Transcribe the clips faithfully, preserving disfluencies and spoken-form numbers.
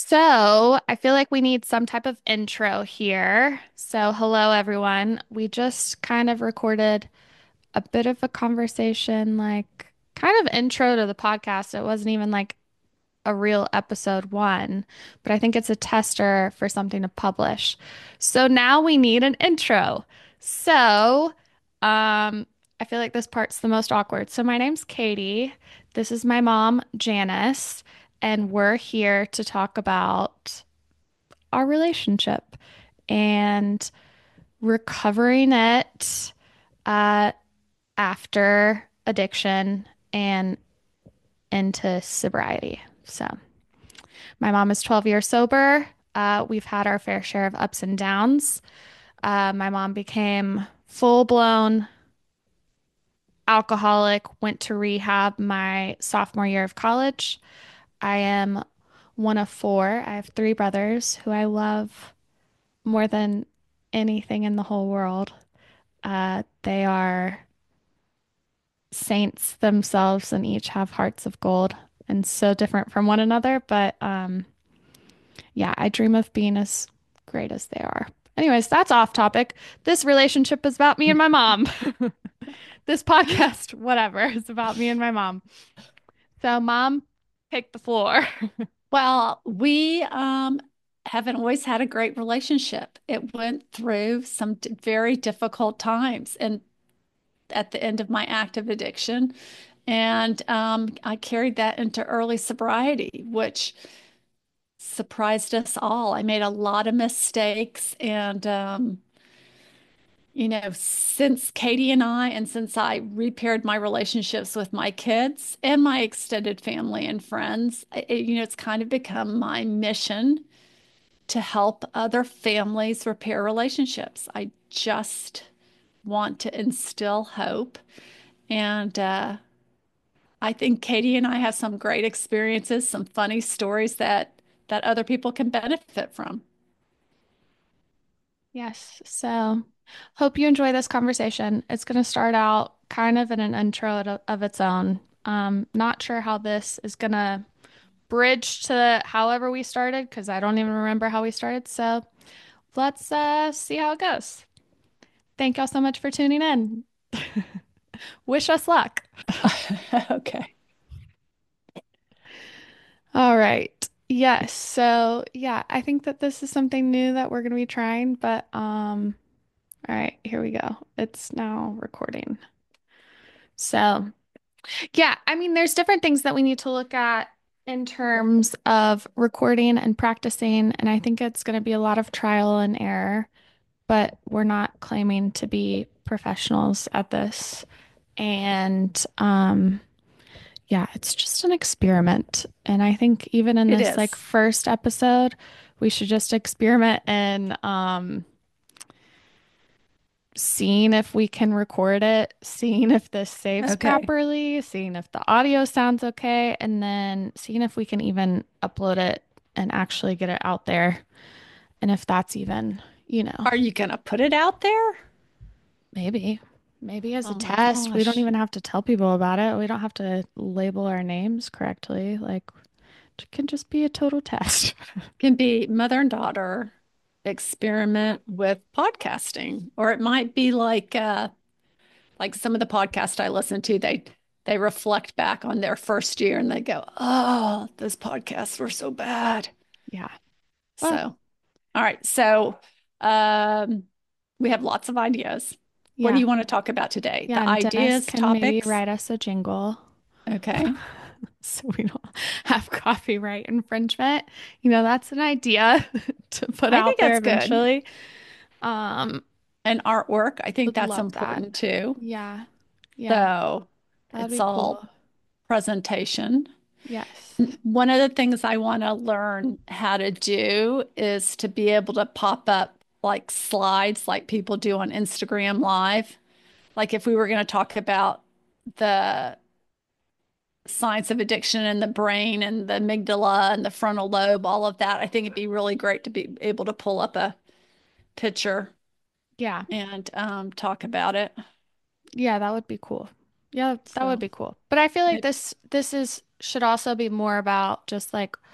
So, I feel like we need some type of intro here. So, hello everyone. We just kind of recorded a bit of a conversation, like kind of intro to the podcast. It wasn't even like a real episode one, but I think it's a tester for something to publish. So now we need an intro. So, um, I feel like this part's the most awkward. So my name's Katie. This is my mom, Janice, and we're here to talk about our relationship and recovering it uh, after addiction and into sobriety. So. My mom is twelve years sober. Uh, we've had our fair share of ups and downs. Uh, my mom became full blown alcoholic, went to rehab my sophomore year of college. I am one of four. I have three brothers who I love more than anything in the whole world. Uh, they are saints themselves and each have hearts of gold and so different from one another, but um, yeah, I dream of being as great as they are. Anyways, that's off topic. This relationship is about me and my mom. This podcast, whatever, is about me and my mom. So, mom, take the floor. Well, we um, haven't always had a great relationship. It went through some d- very difficult times and at the end of my active addiction. And um, I carried that into early sobriety, which surprised us all. I made a lot of mistakes. And, um, you know, since Katie and I, and since I repaired my relationships with my kids and my extended family and friends, it, you know, it's kind of become my mission to help other families repair relationships. I just want to instill hope. And uh, I think Katie and I have some great experiences, some funny stories that that other people can benefit from. Yes. So, hope you enjoy this conversation. It's going to start out kind of in an intro to- of its own. Um, not sure how this is going to bridge to however we started because I don't even remember how we started. So, let's uh, see how it goes. Thank y'all so much for tuning in. Wish us luck. Okay. All right. Yes. So, yeah, I think that this is something new that we're going to be trying, but um all right, here we go. It's now recording. So, yeah, I mean there's different things that we need to look at in terms of recording and practicing, and I think it's going to be a lot of trial and error, but we're not claiming to be professionals at this. And um yeah, it's just an experiment. And I think even in It this like is. first episode, we should just experiment and um seeing if we can record it, seeing if this saves Okay. properly, seeing if the audio sounds okay, and then seeing if we can even upload it and actually get it out there. And if that's even, you know, Are you going to put it out there? maybe, maybe as a Oh my test, we don't gosh. even have to tell people about it. We don't have to label our names correctly. Like, it can just be a total test. Can be mother and daughter experiment with podcasting, or it might be like uh, like some of the podcasts I listen to, they they reflect back on their first year and they go, "Oh, those podcasts were so bad." Yeah. Well, So, all right. So, um, we have lots of ideas. What do yeah. you want to talk about today? Yeah. The And Dennis ideas, can maybe topics? write us a jingle Okay. so we don't have copyright infringement. You know, that's an idea to put I out think there that's good. eventually. Um, And artwork, I think would that's love that. important too. Yeah. Yeah. So, That would it's be all cool. presentation. Yes. One of the things I want to learn how to do is to be able to pop up like slides like people do on Instagram Live. Like if we were going to talk about the science of addiction and the brain and the amygdala and the frontal lobe, all of that, I think it'd be really great to be able to pull up a picture Yeah. and um, talk about it. Yeah, that would be cool. Yeah, that would So be cool. But I feel like it, this this is should also be more about just like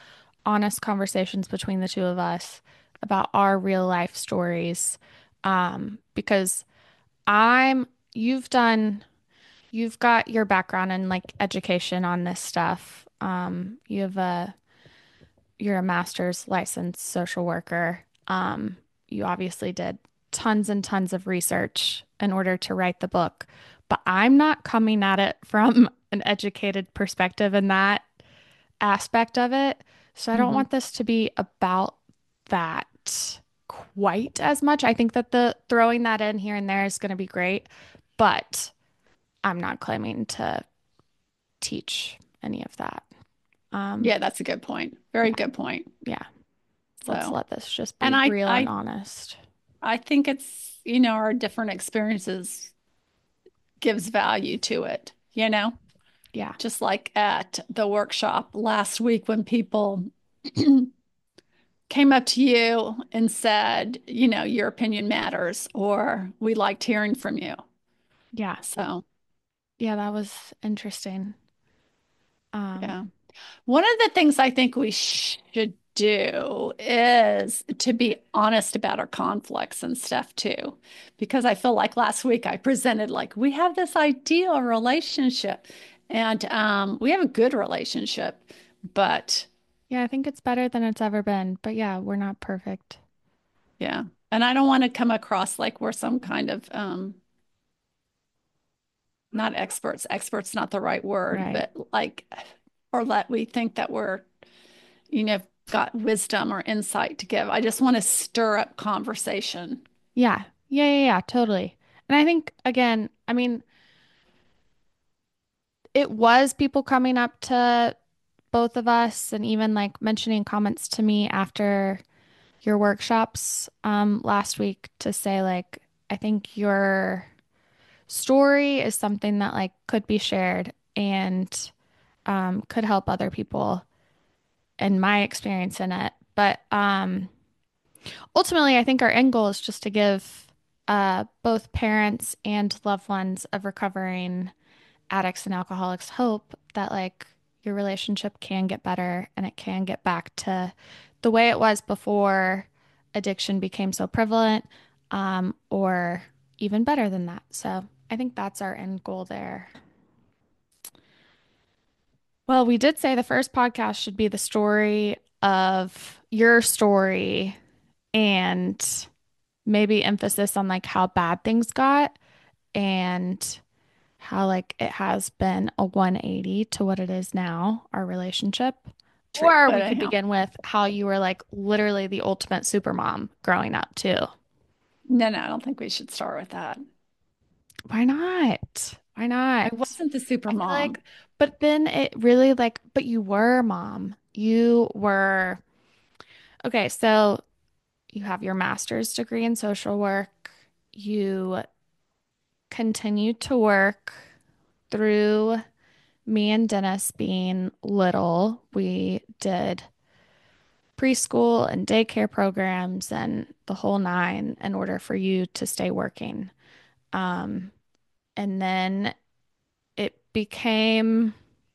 honest conversations between the two of us about our real life stories. Um, because I'm, you've done, you've got your background in like education on this stuff. Um, you have a, you're a master's licensed social worker. Um, you obviously did tons and tons of research in order to write the book, but I'm not coming at it from an educated perspective in that aspect of it. So I don't Hmm. want this to be about that quite as much. I think that the throwing that in here and there is going to be great, but I'm not claiming to teach any of that. Um, Yeah, that's a good point. Very yeah, good point. yeah. Let's So, let this just and be I, real and I, honest. I think it's, you know, our different experiences gives value to it, you know, Yeah. just like at the workshop last week when people came up to you and said, you know, your opinion matters, or we liked hearing from you. Yeah. So, Yeah, that was interesting. Um, yeah. One of the things I think we should do is to be honest about our conflicts and stuff too. Because I feel like last week I presented like we have this ideal relationship and um, we have a good relationship, but yeah, I think it's better than it's ever been, but yeah, we're not perfect. yeah. And I don't want to come across like we're some kind of um, not experts, experts not the right word, Right. but like, or that we think that we're you know, got wisdom or insight to give. I just want to stir up conversation. Yeah. Yeah, yeah, yeah, totally. And I think again, I mean, it was people coming up to both of us and even like mentioning comments to me after your workshops um last week to say like I think your story is something that like could be shared and um could help other people and my experience in it. But um ultimately I think our end goal is just to give uh both parents and loved ones of recovering addicts and alcoholics hope that like your relationship can get better and it can get back to the way it was before addiction became so prevalent, um, or even better than that. So I think that's our end goal there. Well, we did say the first podcast should be the story of your story and maybe emphasis on like how bad things got and how like it has been a one eighty to what it is now, our relationship. Treat, Or but we could anyhow, begin with how you were like literally the ultimate super mom growing up too. no, no, I don't think we should start with that. Why not? Why I not? wasn't the super I feel mom. like, but then it really like, but you were mom. You were, okay, so you have your master's degree in social work. You continued to work through me and Dennis being little. We did preschool and daycare programs and the whole nine in order for you to stay working. Um, and then it became,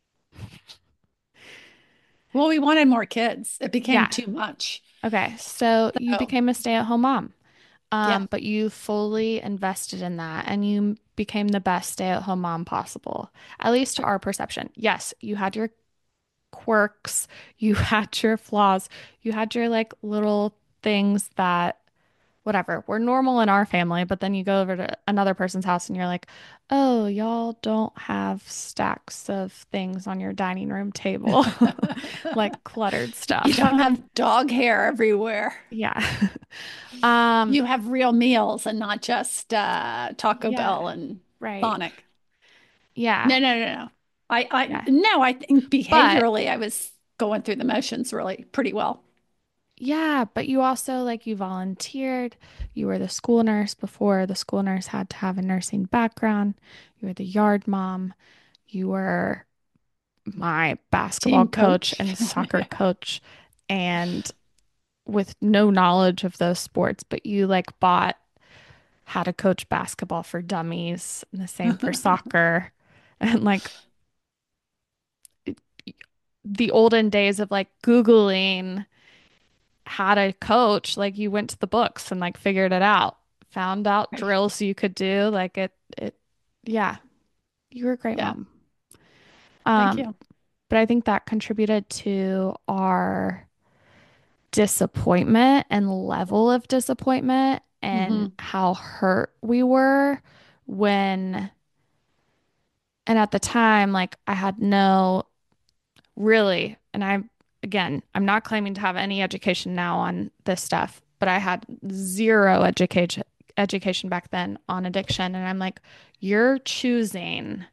Well, we wanted more kids. It became yeah. too much. Okay. So you So, became a stay-at-home mom. yeah, Um, but you fully invested in that and you became the best stay-at-home mom possible, at least to our perception. Yes, you had your quirks, you had your flaws, you had your like little things that whatever, we're normal in our family, but then you go over to another person's house and you're like, oh, y'all don't have stacks of things on your dining room table, like cluttered you stuff. don't have dog hair everywhere. Yeah. Um, You have real meals and not just uh, Taco yeah, Bell and right. Sonic. Yeah, No, no, no, no. I, I, yeah. no, I think But behaviorally, I was going through the motions really pretty well. yeah, but you also like you volunteered. You were the school nurse before the school nurse had to have a nursing background. You were the yard mom. You were my basketball Team coach coach. and soccer Yeah. coach and with no knowledge of those sports, but you like bought how to coach basketball for dummies and the same for soccer. And like the olden days of like Googling how to coach, like you went to the books and like figured it out, found out Right. drills you could do. Like it, it, yeah, you were a great Yeah. mom. Thank Um, you. but I think that contributed to our disappointment and level of disappointment and Hmm. how hurt we were when, and at the time, like I had no really, and I, again, I'm not claiming to have any education now on this stuff, but I had zero education education back then on addiction. And I'm like, you're choosing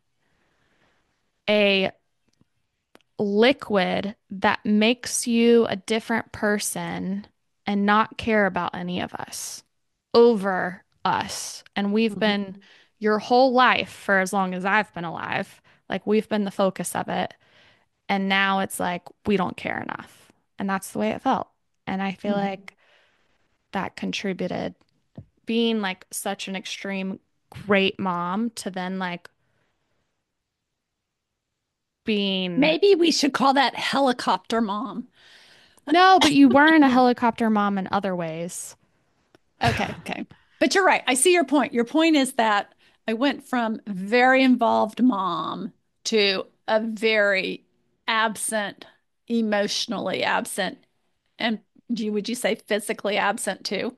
a liquid that makes you a different person and not care about any of us over us. And we've been Hmm. your whole life for as long as I've been alive, like we've been the focus of it. And now it's like we don't care enough. And that's the way it felt. And I feel Hmm. like that contributed being like such an extreme great mom to then like being Maybe we should call that helicopter mom. no, but you weren't a helicopter mom in other ways. Okay, okay. But you're right. I see your point. Your point is that I went from very involved mom to a very absent, emotionally absent, and do you, would you say physically absent too?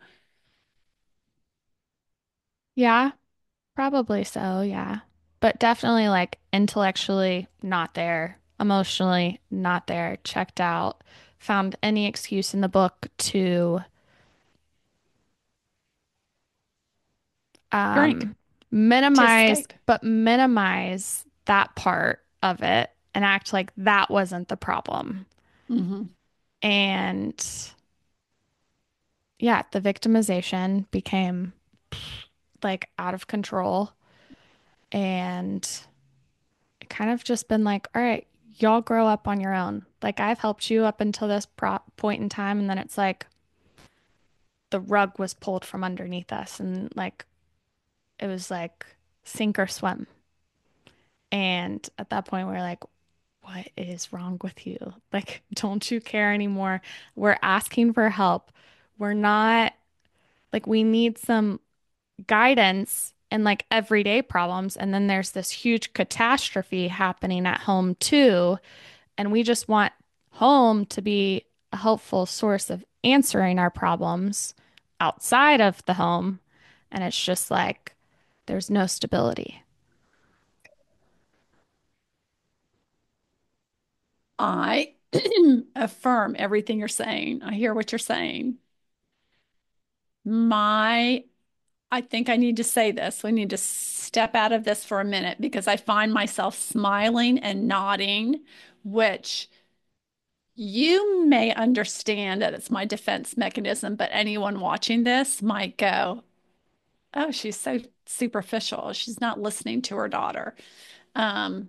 Yeah, probably so, yeah. But definitely like intellectually not there, emotionally not there, checked out, found any excuse in the book to Drink um, to minimize, escape. but minimize that part of it and act like that wasn't the problem. Hmm. And yeah, the victimization became like out of control. And it kind of just been like, all right, y'all grow up on your own. Like I've helped you up until this pro point in time. And then it's like the rug was pulled from underneath us. And like it was like sink or swim. And at that point, we're like, what is wrong with you? Like, don't you care anymore? We're asking for help. We're not like, we need some guidance in like everyday problems. And then there's this huge catastrophe happening at home too. And we just want home to be a helpful source of answering our problems outside of the home. And it's just like, there's no stability. I affirm everything you're saying. I hear what you're saying. My, I think I need to say this. We need to step out of this for a minute because I find myself smiling and nodding, which you may understand that it's my defense mechanism, but anyone watching this might go, oh, she's so superficial. She's not listening to her daughter. Um,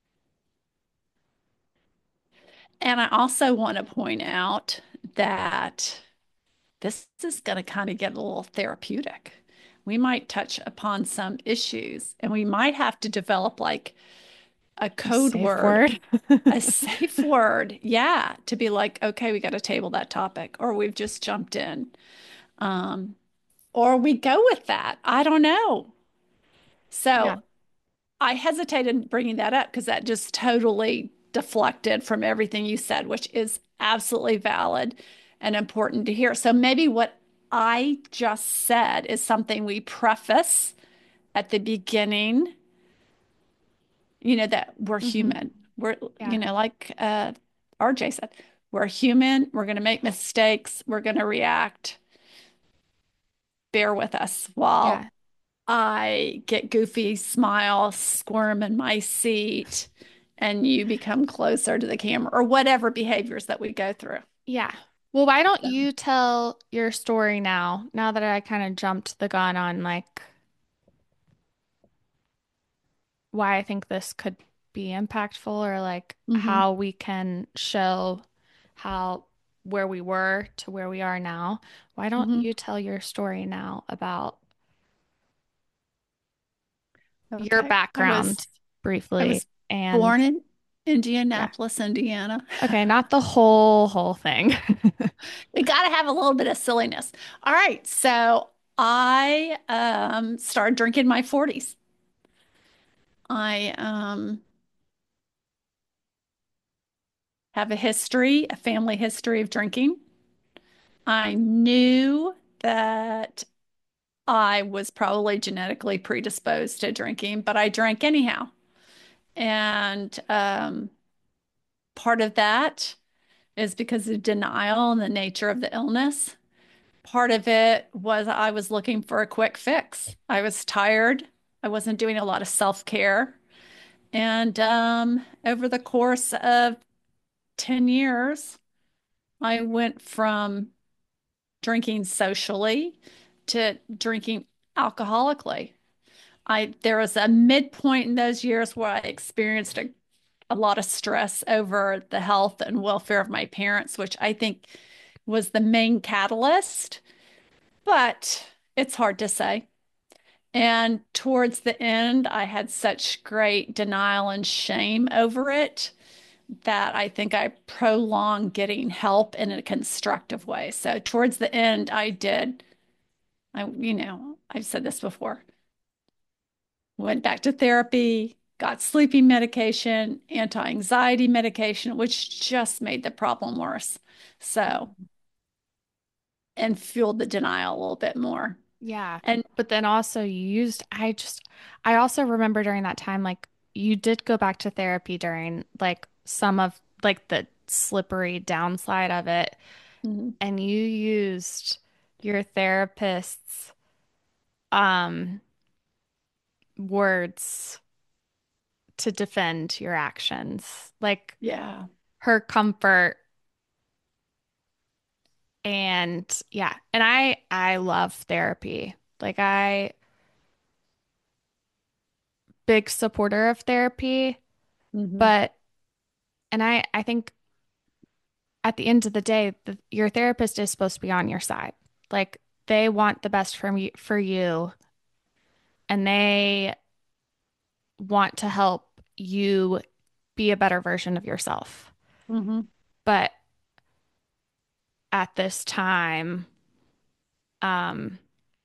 and I also want to point out that this is going to kind of get a little therapeutic. We might touch upon some issues and we might have to develop like a A code safe word, word. a safe word. Yeah. To be like, okay, we got to table that topic or we've just jumped in. Um, or we go with that. I don't know. Yeah. So I hesitated bringing that up because that just totally deflected from everything you said, which is absolutely valid and important to hear. So maybe what I just said is something we preface at the beginning, you know, that we're Hmm. human. We're, you Yeah. know, like uh, R J said, we're human. We're going to make mistakes. We're going to react. Bear with us while Yeah. I get goofy, smile, squirm in my seat, and you become closer to the camera or whatever behaviors that we go through. Yeah. Well, why don't So, you tell your story now, now that I kind of jumped the gun on like why I think this could be impactful or like mhm. how we can show how where we were to where we are now. Why don't Mhm. you tell your story now about your Okay. I was background I briefly was and born in Yeah. Indianapolis, Indiana. Okay, not the whole whole thing. We got to have a little bit of silliness. All right, so I um, started drinking in my forties. I um, have a history, a family history of drinking. I knew that I was probably genetically predisposed to drinking, but I drank anyhow. And um, part of that is because of denial and the nature of the illness. Part of it was I was looking for a quick fix. I was tired. I wasn't doing a lot of self-care. And um, over the course of ten years, I went from drinking socially to drinking alcoholically. I there was a midpoint in those years where I experienced a, a lot of stress over the health and welfare of my parents, which I think was the main catalyst, but it's hard to say. And towards the end, I had such great denial and shame over it that I think I prolonged getting help in a constructive way. So towards the end, I did, I, you know, I've said this before, went back to therapy, got sleeping medication, anti-anxiety medication, which just made the problem worse. So, and fueled the denial a little bit more. Yeah. And But then also you used, I just, I also remember during that time, like you did go back to therapy during like some of like the slippery downside of it. mhm, And you used your therapist's um words to defend your actions, like yeah. her comfort. And yeah, and I I love therapy. Like I big supporter of therapy, hmm but and I I think at the end of the day, the, your therapist is supposed to be on your side. Like they want the best from you for you, and they want to help you be a better version of yourself. hmm But at this time, um,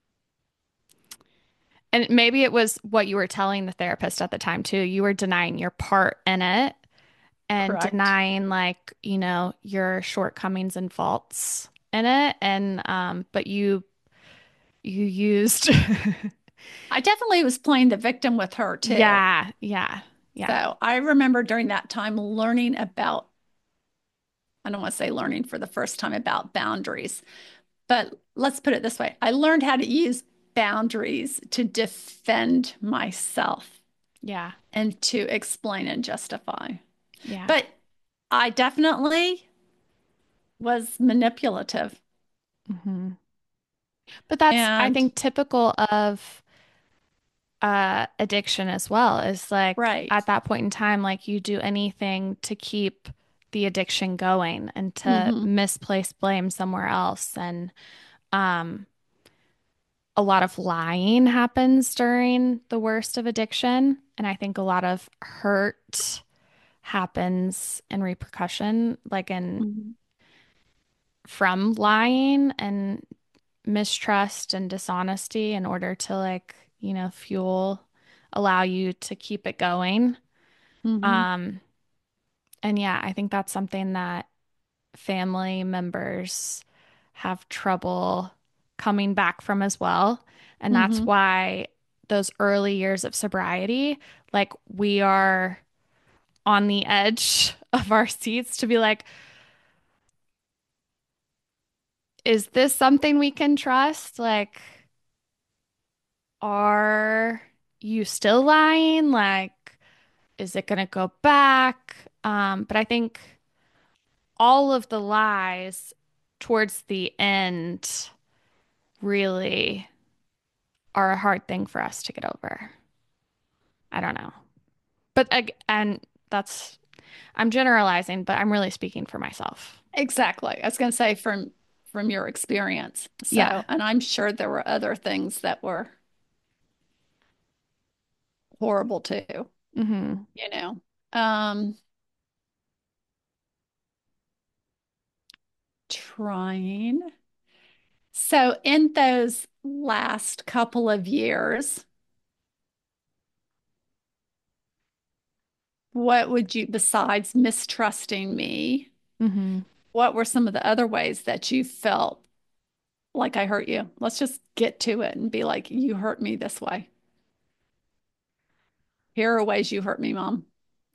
and maybe it was what you were telling the therapist at the time too. You were denying your part in it and Correct. denying like, you know, your shortcomings and faults in it. And um, but you you used I definitely was playing the victim with her too. yeah, yeah, yeah, So I remember during that time learning about, I don't want to say learning for the first time about boundaries, but let's put it this way. I learned how to use boundaries to defend myself yeah, and to explain and justify. yeah. But I definitely was manipulative. hmm But that's, I And think, typical of uh addiction as well, is like right. at that point in time, like you do anything to keep the addiction going and to hmm misplace blame somewhere else. And um a lot of lying happens during the worst of addiction. And I think a lot of hurt happens in repercussion, like in hmm from lying and mistrust and dishonesty in order to like, you know, fuel, allow you to keep it going. hmm Um, and yeah, I think that's something that family members have trouble coming back from as well. And that's hmm why those early years of sobriety, like we are on the edge of our seats to be like, is this something we can trust? Like, are you still lying? Like, is it going to go back? Um, but I think all of the lies towards the end really are a hard thing for us to get over. I don't know. But ag- and that's I'm generalizing, but I'm really speaking for myself. Exactly. I was going to say from from your experience. Yeah. So, and I'm sure there were other things that were horrible too, hmm you know. Um, trying. So, in those last couple of years, what would you, besides mistrusting me, Hmm. what were some of the other ways that you felt like I hurt you? Let's just get to it and be like, you hurt me this way. Here are ways you hurt me, Mom.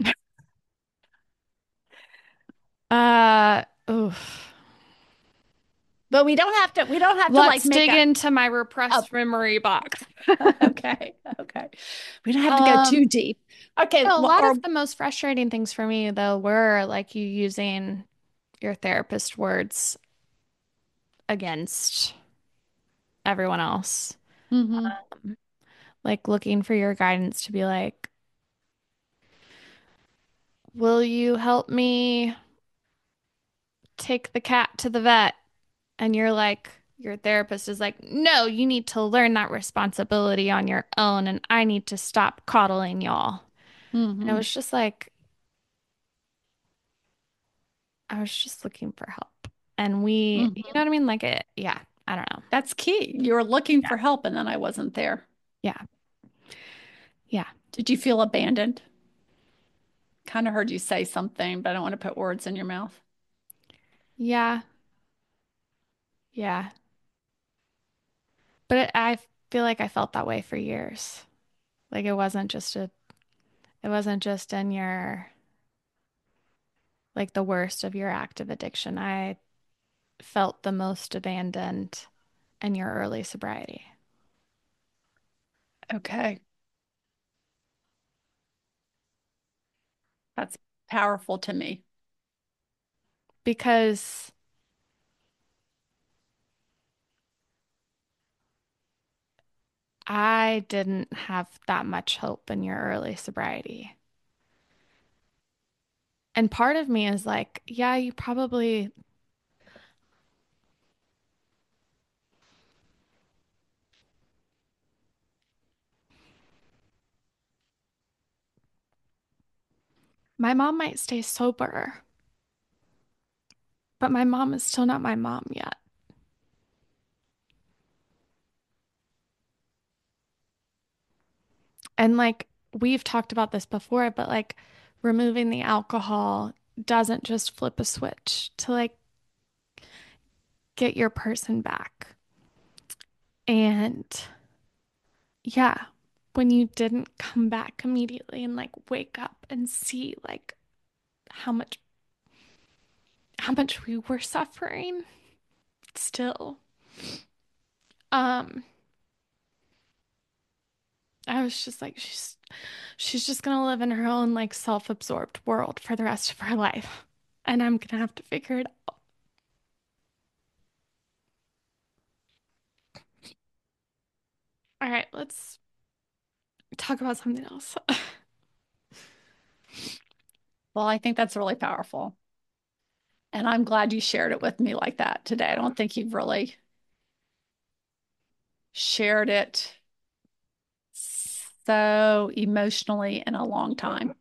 Uh, oof. But we don't have to, we don't have to like Let's make dig a, into my a repressed memory box. okay, okay. We don't have to go Um, too deep. Okay, no, a well, lot of or the most frustrating things for me though were like you using your therapist words against everyone else. hmm Um, like looking for your guidance to be like, will you help me take the cat to the vet? And you're like, your therapist is like, no, you need to learn that responsibility on your own, and I need to stop coddling y'all. And it hmm was just like, I was just looking for help. And we, you know hmm what I mean? Like it, yeah, I don't know. That's key. You were looking Yeah. for help and then I wasn't there. Yeah. Yeah. Did you feel abandoned? Kind of heard you say something, but I don't want to put words in your mouth. Yeah. Yeah. But it, I feel like I felt that way for years. Like it wasn't just a, it wasn't just in your, like the worst of your active addiction. I felt the most abandoned in your early sobriety Okay. That's powerful to me. because I didn't have that much hope in your early sobriety. And part of me is like, yeah, you probably, my mom might stay sober, but my mom is still not my mom yet. And like, we've talked about this before, but like, removing the alcohol doesn't just flip a switch to like get your person back. And yeah, when you didn't come back immediately and like wake up and see like how much how much we were suffering still. Um, I was just like she's she's just gonna live in her own like self-absorbed world for the rest of her life. And I'm gonna have to figure it out. All right, let's talk about something else. Well, I think that's really powerful. And I'm glad you shared it with me like that today. I don't think you've really shared it so emotionally in a long time,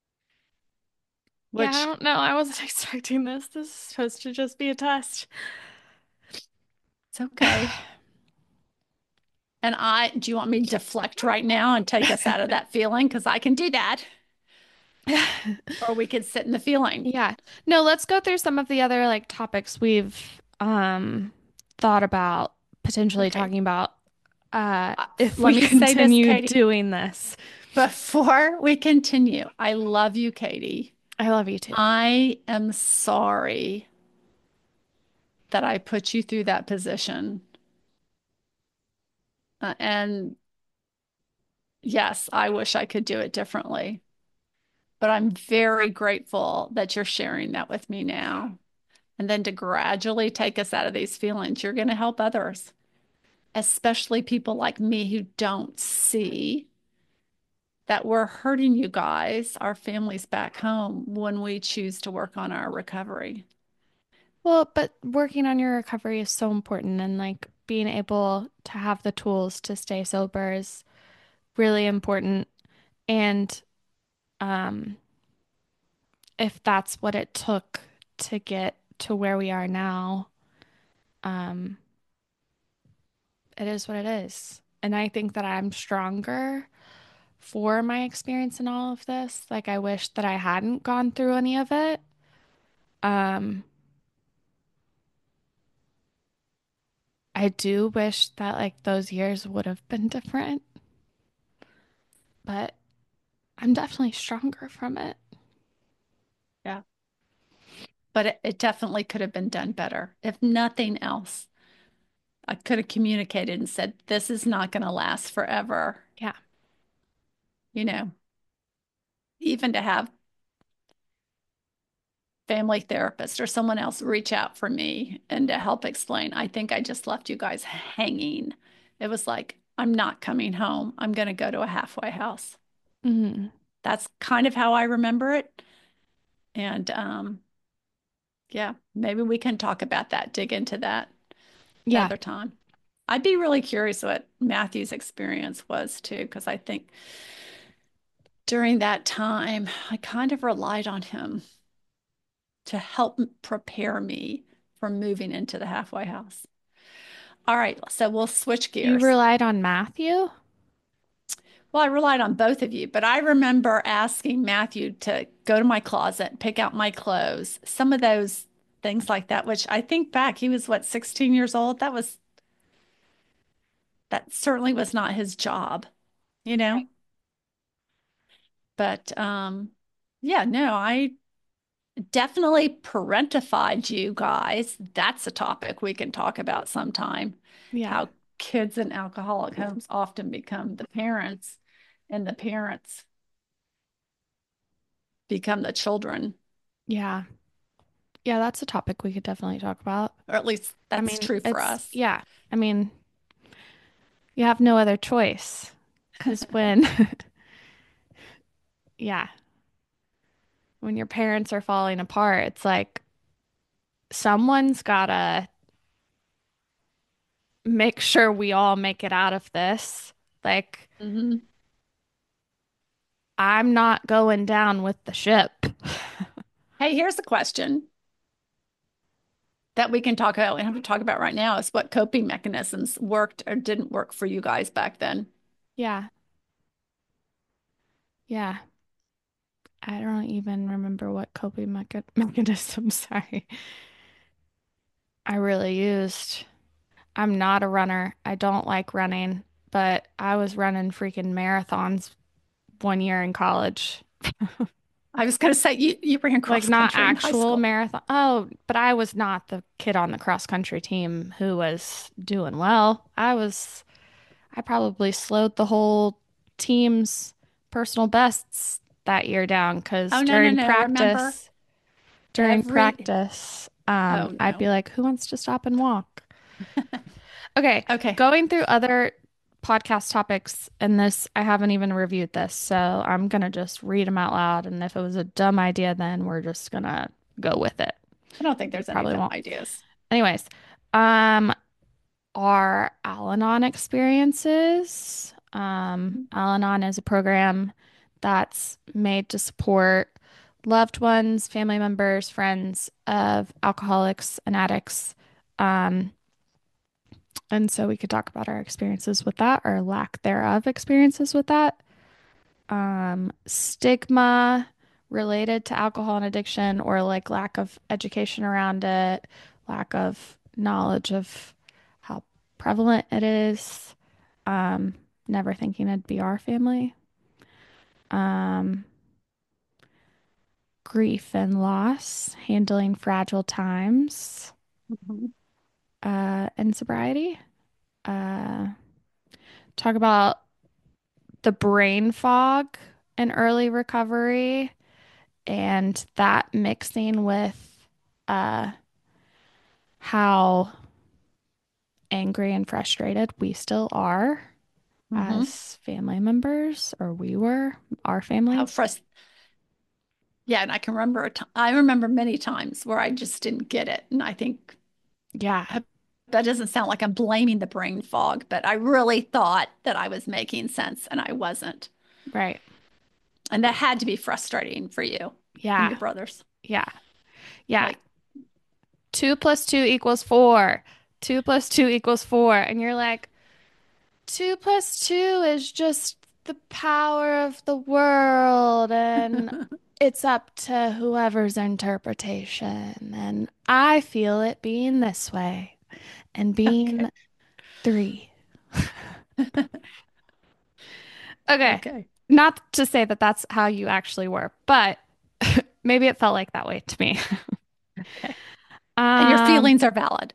Yeah, I which don't know. I wasn't expecting this. This is supposed to just be a test. it's okay. And I, do you want me to deflect right now and take us out of that feeling? Because I can do that. Or we could sit in the feeling. Yeah. No, let's go through some of the other like topics we've um thought about potentially Okay. talking about uh Uh, if let we me say this, continue Katie. doing this. Before we continue, I love you, Katie. I love you too. I am sorry that I put you through that position. Uh, and yes, I wish I could do it differently. But I'm very grateful that you're sharing that with me now. And then to gradually take us out of these feelings, you're going to help others, especially people like me who don't see that we're hurting you guys, our families back home, when we choose to work on our recovery. Well, but working on your recovery is so important and like being able to have the tools to stay sober is really important. And um if that's what it took to get to where we are now, Um, it is what it is. And I think that I'm stronger for my experience in all of this. Like I wish that I hadn't gone through any of it. Um, I do wish that like those years would have been different, but I'm definitely stronger from it. Yeah. But it, it definitely could have been done better. If nothing else, I could have communicated and said, this is not going to last forever. Yeah. You know, even to have family therapist or someone else reach out for me and to help explain, I think I just left you guys hanging. It was like, I'm not coming home. I'm going to go to a halfway house. Hmm. That's kind of how I remember it. And um, yeah, maybe we can talk about that, dig into that Yeah. another time. I'd be really curious what Matthew's experience was too, because I think during that time, I kind of relied on him to help prepare me for moving into the halfway house. All right, so we'll switch You gears. relied on Matthew? Well, I relied on both of you, but I remember asking Matthew to go to my closet, pick out my clothes, some of those things like that, which I think back, he was what, sixteen years old? That was, that certainly was not his job, you know? Right. But um, yeah, no, I definitely parentified you guys. That's a topic we can talk about sometime. Yeah. How kids in alcoholic homes often become the parents, and the parents become the children, Yeah. Yeah, that's a topic we could definitely talk about. or at least I that's mean, true for it's, us. yeah. I mean, you have no other choice. Because when, yeah, when your parents are falling apart, it's like someone's gotta make sure we all make it out of this. Like, Mhm. I'm not going down with the ship. Hey, here's a question that we can talk about. We don't have to talk about right now is what coping mechanisms worked or didn't work for you guys back then. Yeah. Yeah. I don't even remember what coping mecha mechanism, sorry, I really used. I'm not a runner. I don't like running, but I was running freaking marathons one year in college. I was going to say you, you ran Like cross not country in high actual school. marathon. Oh, but I was not the kid on the cross country team who was doing well. I was, I probably slowed the whole team's personal bests that year down because Oh, no, no, during no. Remember, practice, during every, practice, um, oh, I'd be no. like, who wants to stop and walk? Okay, Okay. going through other podcast topics, and this, I haven't even reviewed this, so I'm gonna just read them out loud. And if it was a dumb idea, then we're just gonna go with it. I don't think You there's any probably dumb won't. ideas. Anyways, um, our Al-Anon experiences. Um, Al-Anon is a program that's made to support loved ones, family members, friends of alcoholics and addicts. Um, and so we could talk about our experiences with that or lack thereof experiences with that. Um, stigma related to alcohol and addiction or like lack of education around it, lack of knowledge of how prevalent it is. Um, never thinking it'd be our family. Um, grief and loss, handling fragile times, Mhm. uh, and sobriety. Uh, talk about the brain fog and early recovery and that mixing with uh, how angry and frustrated we still are Mhm. as family members, or we were, our How family. frust Yeah, and I can remember a t I remember many times where I just didn't get it. And I think Yeah, I, that doesn't sound like I'm blaming the brain fog, but I really thought that I was making sense and I wasn't. right. And that had to be frustrating for you and Yeah, your brothers. yeah, yeah. Like, Two plus two equals four. two plus two equals four. And you're like, two plus two is just the power of the world. And it's up to whoever's interpretation. And I feel it being this way and being Okay. three. Okay. Okay. Not to say that that's how you actually were, but maybe it felt like that way to me. Okay. And your Um, feelings are valid.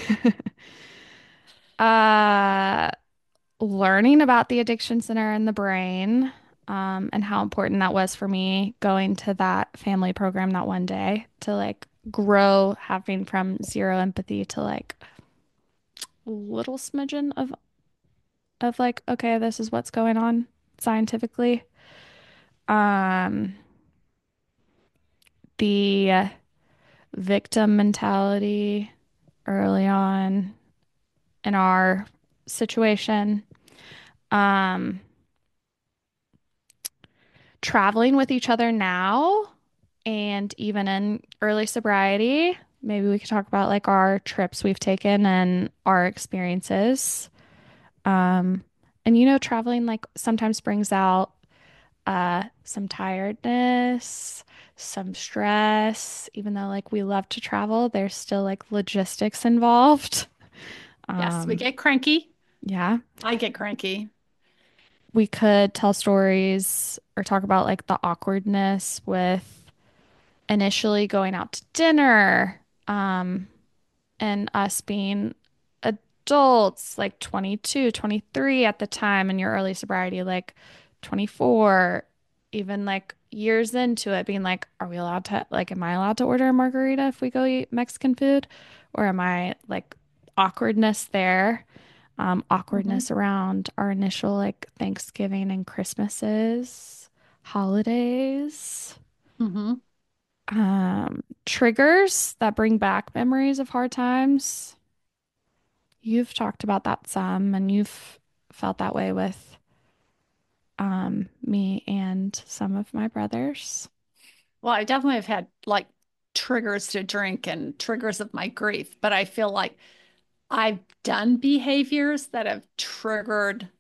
uh, Learning about the addiction center in the brain, um, and how important that was for me going to that family program that one day to like grow having from zero empathy to like little smidgen of of like, okay, this is what's going on scientifically. Um, the victim mentality early on in our situation. Um, Traveling with each other now and even in early sobriety. Maybe we could talk about like our trips we've taken and our experiences. Um, and you know, traveling like sometimes brings out uh some tiredness, some stress, even though like we love to travel, there's still like logistics involved. Yes, we Um, get cranky. yeah. I get cranky. We could tell stories or talk about like the awkwardness with initially going out to dinner, um, and us being adults, like twenty-two, twenty-three at the time in your early sobriety, like twenty-four, even like years into it, being like, are we allowed to, like, am I allowed to order a margarita if we go eat Mexican food? Or am I like awkwardness there? Um, Hmm. awkwardness around our initial like Thanksgiving and Christmases, holidays, Hmm. um, triggers that bring back memories of hard times. You've talked about that some, and you've felt that way with um, me and some of my brothers. Well, I definitely have had like triggers to drink and triggers of my grief, but I feel like I've done behaviors that have triggered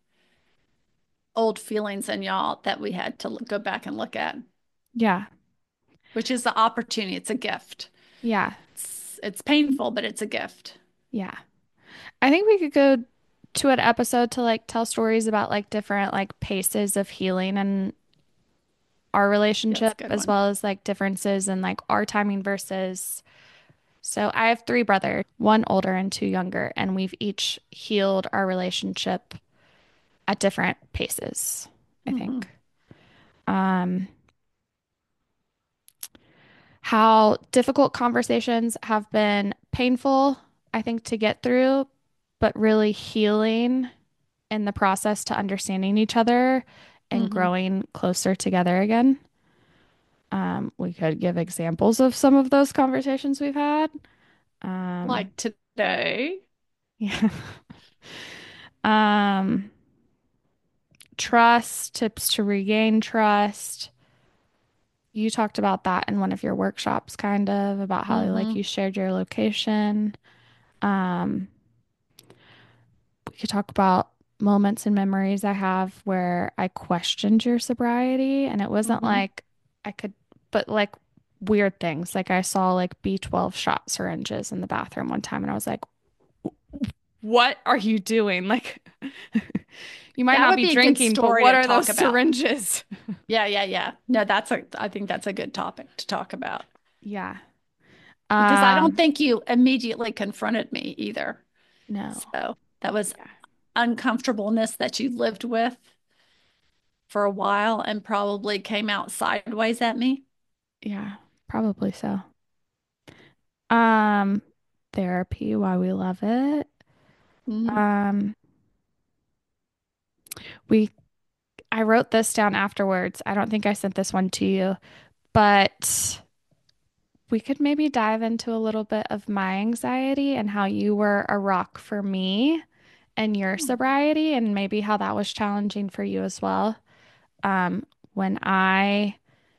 old feelings in y'all that we had to go back and look at, Yeah, which is the opportunity. It's a gift. yeah, It's it's painful, but it's a gift. yeah. I think we could go to an episode to like tell stories about like different like paces of healing and our That's a relationship, good as one. well as like differences in like our timing versus. So I have three brothers, one older and two younger, and we've each healed our relationship at different paces, I Hmm. think. Um, how difficult conversations have been painful, I think, to get through, but really healing in the process to understanding each other and Hmm. growing closer together again. Um, we could give examples of some of those conversations we've had. Um, Like today. yeah. Um, Trust, tips to regain trust. You talked about that in one of your workshops, kind of about how like Hmm. you shared your location. Um, we could talk about moments and memories I have where I questioned your sobriety, and it wasn't Hmm. like I could, but like weird things. Like I saw like B twelve shot syringes in the bathroom one time, and I was like, what are you doing? Like, you might That not would be be a good drinking, but story what to are those talk about. syringes? Yeah, yeah, yeah. No, that's a, I think that's a good topic to talk about Yeah. because I don't Um, think you immediately confronted me either. no. So that was Yeah. uncomfortableness that you lived with for a while and probably came out sideways at me. Yeah, probably so. Um, Therapy, why we love it. Mm-hmm. Um, we I wrote this down afterwards. I don't think I sent this one to you, but we could maybe dive into a little bit of my anxiety and how you were a rock for me and your sobriety and maybe how that was challenging for you as well. Um, when I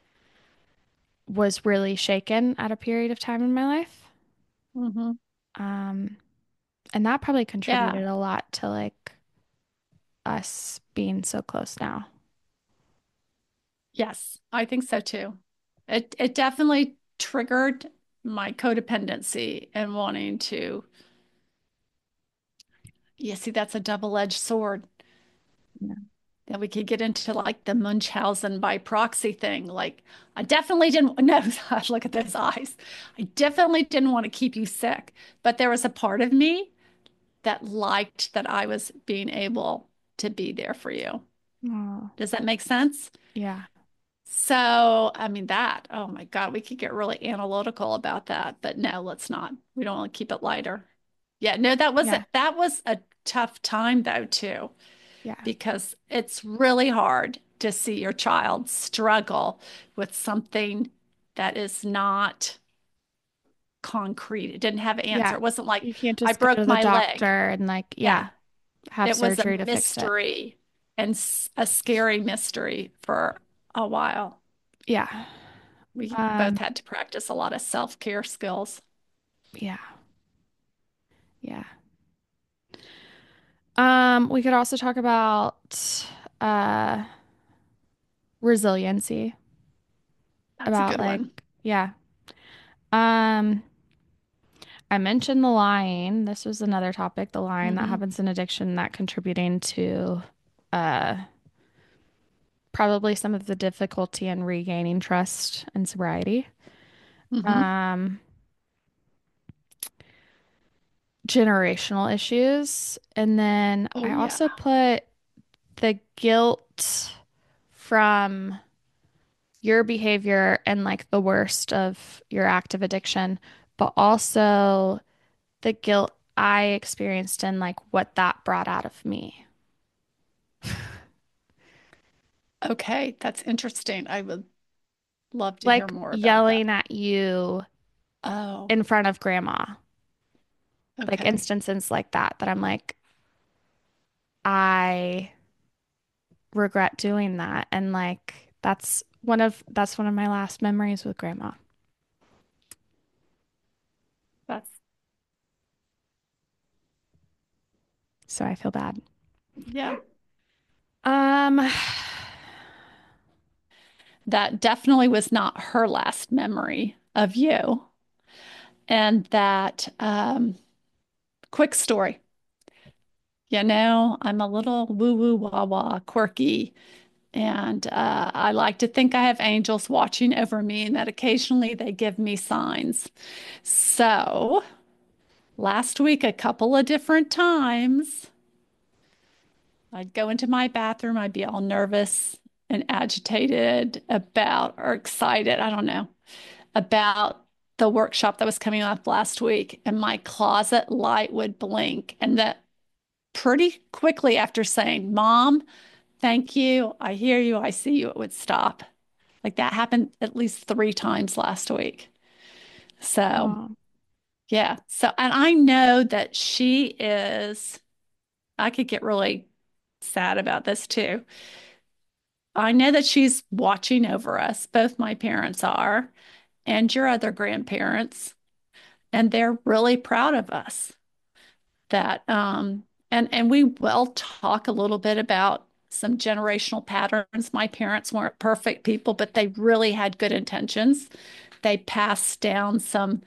was really shaken at a period of time in my life. Mm-hmm. Um, And that probably Yeah. contributed a lot to like us being so close now. Yes, I think so too. It it definitely triggered my codependency and wanting to, yeah, see, that's a double-edged sword. Yeah. That we could get into like the Munchausen by proxy thing. Like, I definitely didn't, no, look at those eyes. I definitely didn't want to keep you sick, but there was a part of me that liked that I was being able to be there for you. Oh, Does that make sense? yeah. So, I mean, that, oh my God, we could get really analytical about that, but no, let's not. We don't want to keep it lighter. Yeah, no, that was Yeah. a, that was a tough time though, too, Yeah. because it's really hard to see your child struggle with something that is not concrete. It didn't have an answer. Yeah. It wasn't like You can't I just go to broke the my leg. doctor and like, Yeah, yeah, have it was a surgery to fix it. mystery and s- a scary mystery for a while. Yeah. We both Um, had to practice a lot of self-care skills. yeah. Yeah. Um, we could also talk about uh resiliency, That's a about good like, one. yeah. Um, I mentioned the lying. This was another topic, the lying that Hmm. happens in addiction that contributing to uh probably some of the difficulty in regaining trust and sobriety. Hmm. Um, generational issues. And then Oh, I yeah. also put the guilt from your behavior and like the worst of your active addiction, but also the guilt I experienced and like what that brought out of me. Okay, that's interesting. I would love to hear Like more about that. yelling at you Oh, in front of grandma, like okay. instances like that, that I'm like, I regret doing that. And like, that's one of that's one of my last memories with grandma. That's, So I feel bad. yeah. Um, That definitely was not her last memory of you. And that, um, quick story. You know, I'm a little woo woo wah wah, quirky, and uh, I like to think I have angels watching over me and that occasionally they give me signs. So, last week, a couple of different times, I'd go into my bathroom, I'd be all nervous and agitated about or excited, I don't know, about the workshop that was coming up last week. And my closet light would blink. And that pretty quickly after saying, Mom, thank you, I hear you, I see you, it would stop. Like that happened at least three times last week. So, oh, yeah. So, and I know that she is, I could get really sad about this too. I know that she's watching over us. Both my parents are, and your other grandparents, and they're really proud of us. That um and and we will talk a little bit about some generational patterns. My parents weren't perfect people, but they really had good intentions. They passed down some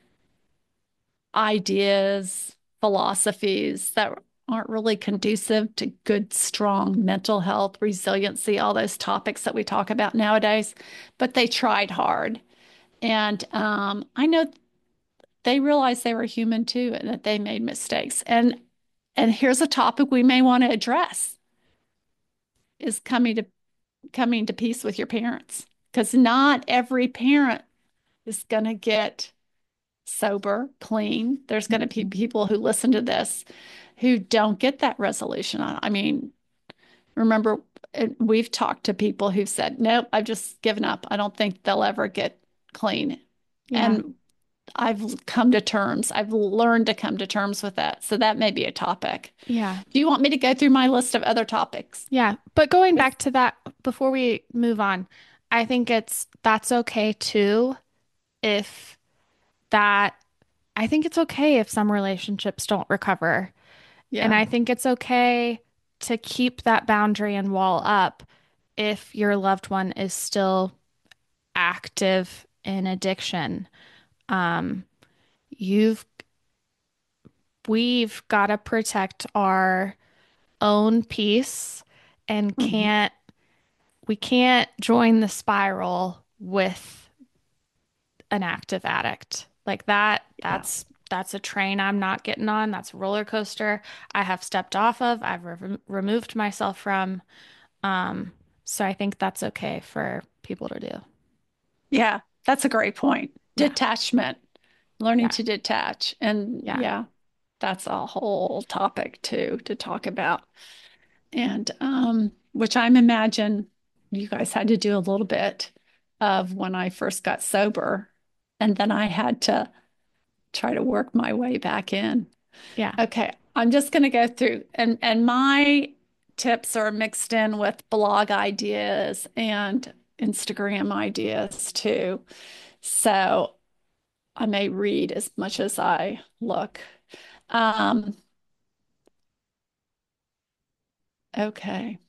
ideas, philosophies that aren't really conducive to good, strong mental health, resiliency, all those topics that we talk about nowadays. But they tried hard. And um, I know they realized they were human too and that they made mistakes. And and here's a topic we may want to address is coming to coming to peace with your parents. Because not every parent is going to get sober, clean. There's going to be mhm. people who listen to this who don't get that resolution. I mean, remember, we've talked to people who've said, nope, I've just given up. I don't think they'll ever get clean. Yeah. And I've come to terms, I've learned to come to terms with that. So that may be a topic. Yeah. Do you want me to go through my list of other topics? Yeah. But going It's, back to that before we move on, I think it's that's okay too if that I think it's okay if some relationships don't recover. And Yeah. I think it's okay to keep that boundary and wall up if your loved one is still active in addiction. Um, you've we've got to protect our own peace and Mhm. can't we can't join the spiral with an active addict. Like that, Yeah. that's that's a train I'm not getting on. That's a roller coaster I have stepped off of. I've re removed myself from. Um, so I think that's okay for people to do. Yeah. That's a great point. Yeah. Detachment, learning Yeah. to detach. And Yeah. yeah, that's a whole topic too to talk about. And um, which I'm imagine you guys had to do a little bit of when I first got sober. And then I had to try to work my way back in. Yeah. Okay, I'm just going to go through and and my tips are mixed in with blog ideas and Instagram ideas too. So I may read as much as I look. Um, okay.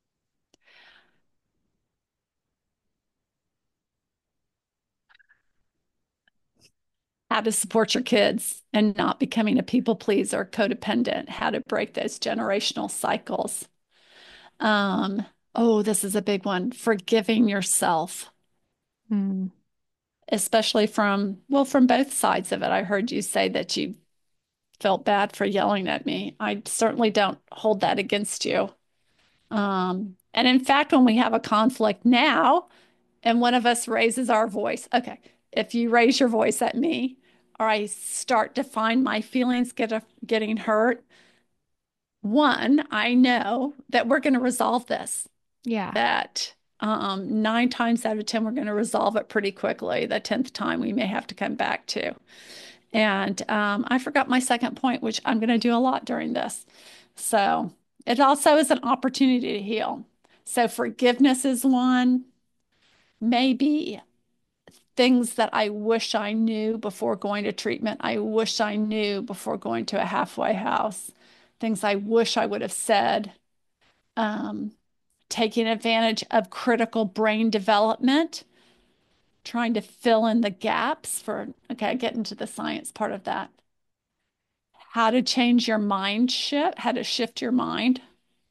How to support your kids and not becoming a people pleaser, codependent, how to break those generational cycles. Um, oh, this is a big one. Forgiving yourself, Mm. especially from, well, from both sides of it. I heard you say that you felt bad for yelling at me. I certainly don't hold that against you. Um, and in fact, when we have a conflict now and one of us raises our voice, okay, if you raise your voice at me or I start to find my feelings get a, getting hurt, one, I know that we're going to resolve this, Yeah. that um, nine times out of ten, we're going to resolve it pretty quickly. The tenth time, we may have to come back to. And um, I forgot my second point, which I'm going to do a lot during this. So it also is an opportunity to heal. So forgiveness is one, maybe things that I wish I knew before going to treatment. I wish I knew before going to a halfway house. Things I wish I would have said. Um, taking advantage of critical brain development, trying to fill in the gaps for, okay, get into the science part of that. How to change your mind shift, how to shift your mind,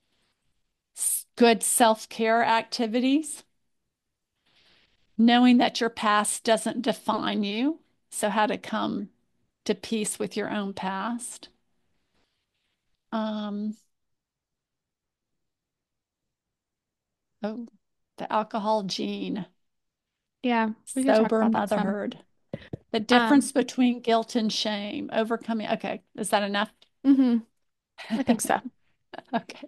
good self care activities, knowing that your past doesn't define you. So, how to come to peace with your own past. Um, oh, the alcohol gene, Yeah. We could talk sober about that some. motherhood, the Um, difference between guilt and shame, overcoming. Okay, is that enough? hmm I think so. Okay.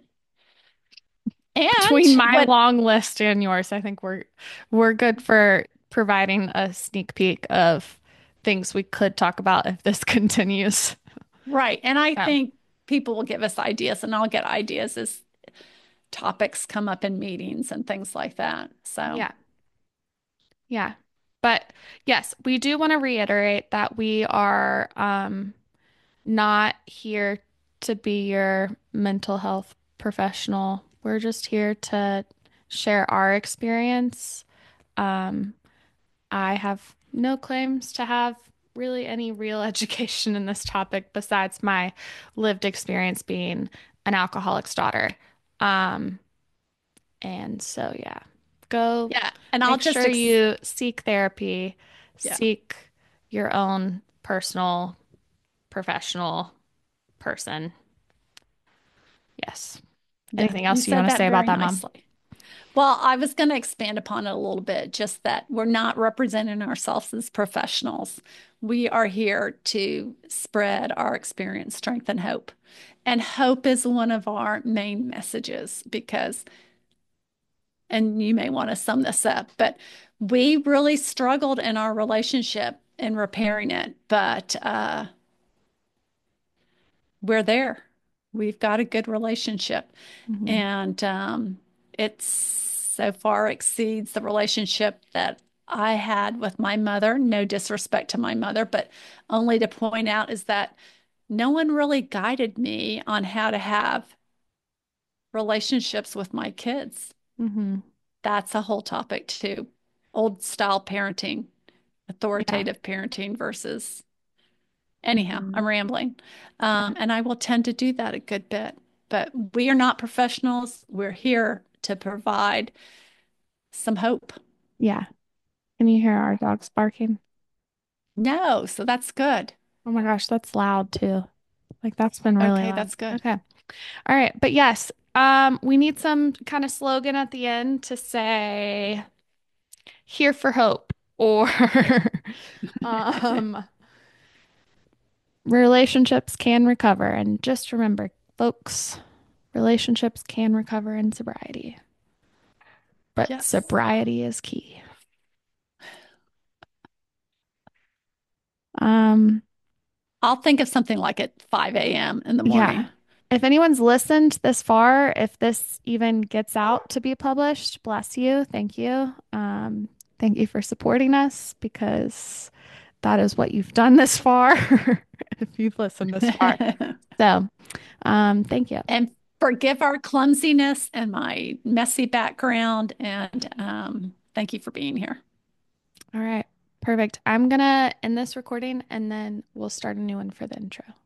And Between my what, long list and yours, I think we're we're good for providing a sneak peek of things we could talk about if this continues. right. And I So, think people will give us ideas, and I'll get ideas as topics come up in meetings and things like that. So, yeah. Yeah. But yes, we do want to reiterate that we are um not here to be your mental health professional. We're just here to share our experience. Um, I have no claims to have really any real education in this topic besides my lived experience being an alcoholic's daughter. Um, and so, yeah, go yeah. And I'll make just, sure ex you seek therapy, yeah, seek your own personal, professional person. Yes. yeah. Anything You else you said want to that say very about that, Mom? nicely. Well, I was going to expand upon it a little bit, just that we're not representing ourselves as professionals. We are here to spread our experience, strength, and hope. And hope is one of our main messages because, and you may want to sum this up, but we really struggled in our relationship in repairing it, but uh, we're there. We've got a good relationship. Hmm. And um, it so far exceeds the relationship that I had with my mother, no disrespect to my mother, but only to point out is that no one really guided me on how to have relationships with my kids. Hmm. That's a whole topic too. Old style parenting, Yeah. authoritative parenting versus, anyhow, Hmm. I'm rambling. Yeah. Um, and I will tend to do that a good bit. But we are not professionals. We're here to provide some hope. Yeah. Can you hear our dogs barking? No, so that's good. Oh my gosh, that's loud too. Like that's been really Okay, loud. that's good. Okay. All right. But yes, um, we need some kind of slogan at the end to say here for hope or um relationships can recover. And just remember, folks, relationships can recover in sobriety, but Yes. sobriety is key. Um, I'll think of something like at five a m in the yeah. morning. If anyone's listened this far, if this even gets out to be published, bless you. Thank you. Um, thank you for supporting us because that is what you've done this far, if you've listened this far. So, um, thank you. And forgive our clumsiness and my messy background. And um, thank you for being here. All right. Perfect. I'm gonna end this recording and then we'll start a new one for the intro.